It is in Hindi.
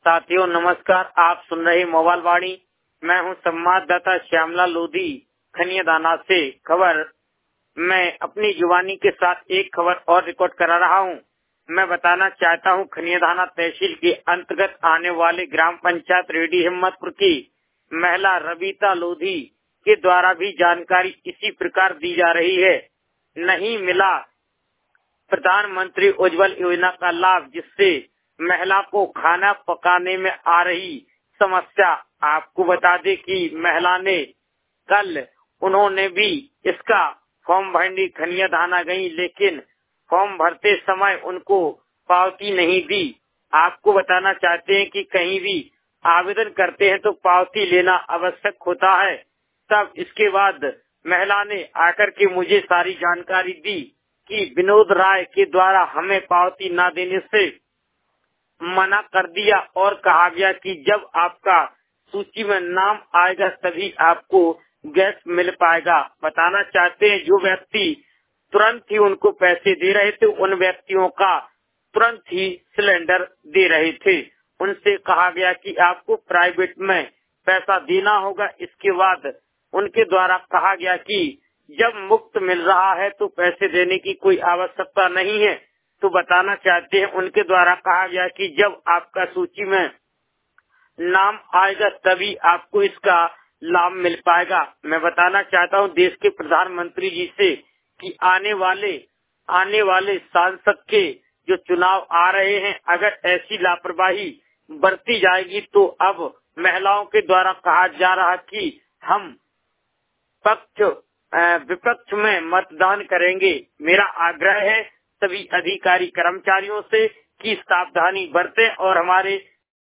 साथियों नमस्कार। आप सुन रहे मोबाइल वाणी। मैं हूं संवाददाता श्यामला लोधी खनियादाना से। खबर मैं अपनी जुबानी के साथ एक खबर और रिकॉर्ड करा रहा हूं। मैं बताना चाहता हूं खनियादाना तहसील के अंतर्गत आने वाले ग्राम पंचायत रेडी हिम्मतपुर की महिला रबीता लोधी के द्वारा भी जानकारी इसी प्रकार दी जा रही है। नहीं मिला प्रधानमंत्री उज्ज्वल योजना का लाभ, जिससे महिला को खाना पकाने में आ रही समस्या। आपको बता दें कि महिला ने कल उन्होंने भी इसका फॉर्म भरने खनियादाना गई, लेकिन फॉर्म भरते समय उनको पावती नहीं दी। आपको बताना चाहते हैं कि कहीं भी आवेदन करते हैं तो पावती लेना आवश्यक होता है। तब इसके बाद महिला ने आकर के मुझे सारी जानकारी दी कि विनोद राय के द्वारा हमें पावती न देने से मना कर दिया और कहा गया कि जब आपका सूची में नाम आएगा तभी आपको गैस मिल पाएगा। बताना चाहते हैं जो व्यक्ति तुरंत ही उनको पैसे दे रहे थे, उन व्यक्तियों का तुरंत ही सिलेंडर दे रहे थे। उनसे कहा गया कि आपको प्राइवेट में पैसा देना होगा। इसके बाद उनके द्वारा कहा गया कि जब मुफ्त मिल रहा है तो पैसे देने की कोई आवश्यकता नहीं है। तो बताना चाहते हैं उनके द्वारा कहा गया कि जब आपका सूची में नाम आएगा तभी आपको इसका लाभ मिल पाएगा। मैं बताना चाहता हूं देश के प्रधानमंत्री जी से कि आने वाले सांसद के जो चुनाव आ रहे हैं, अगर ऐसी लापरवाही बरती जाएगी तो अब महिलाओं के द्वारा कहा जा रहा कि हम विपक्ष में मतदान करेंगे। मेरा आग्रह है सभी अधिकारी कर्मचारियों से कि सावधानी बरतें और हमारे